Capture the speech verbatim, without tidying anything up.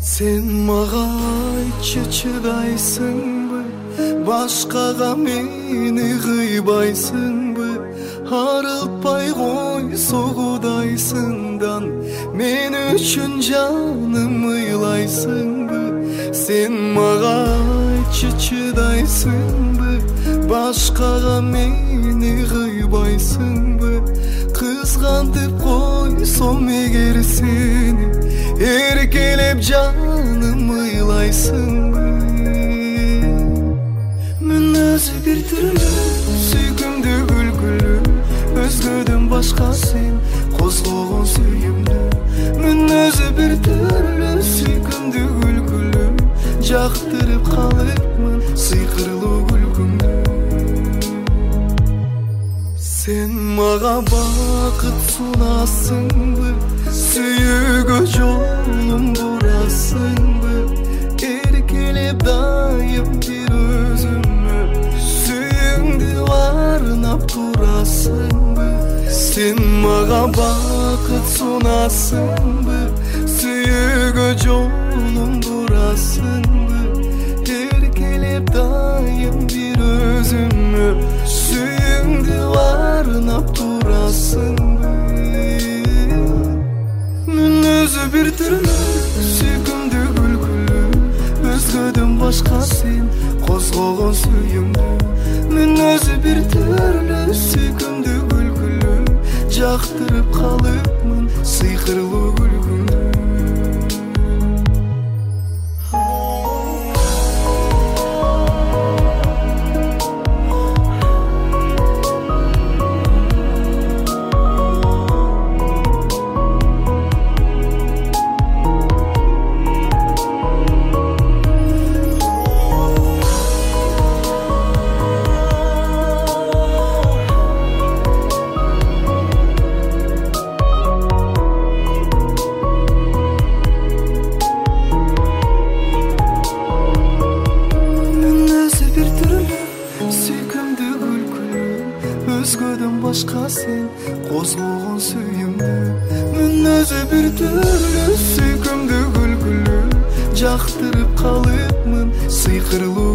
Sen maga aytчы чыдайсыңбы, башкага мени кыйбайсыңбы? Арылтпай койсо Кудайсыңдан мен үчүн жаным ыйлайсыңбы? Sen maga aytчы чыдайсыңбы, башкага мени кыйбайсыңбы? Кызгантып койсом эгер сени, эркелеп жаным ыйлайсыңбы? Мен өзү бир түрлүү, сүйкүмдүү күлкүлүү, өзгөдөн башка сен козгогон сүйүмдүү. Мен өзү бир түрлүү, сүйкүмдүү күлкүлүү, жактырып калыпмын сыйкырлуу күлкүңдү. Sen maga бакыт сунасыңбы, сүйүүгө жолум бурасыңбы? Эркелеп дайым бир өзүмө сүйүүңдү арнап турасыңбы? Sen maga бакыт сунасыңбы, сүйүүгө жолум бурасыңбы? Эркелеп дайым бир өзүмө сүйүүңдү арнап турасыңбы? Мен өзү бир түрлүү, сүйкүмдүү күлкүлүү, өзгөдөн башка сен козгогон сүйүмдүү. Мен өзү бир түрлүү, сүйкүмдүү күлкүлүү, жактырып калыпмын сыйкырлуу күлкүңдү. Өзгөдөн башка сен козгогон сүйүмдүү. Мен өзү бир түрлүү, сүйкүмдүү күлкүлүү, жактырып калыпмын сыйкырлуу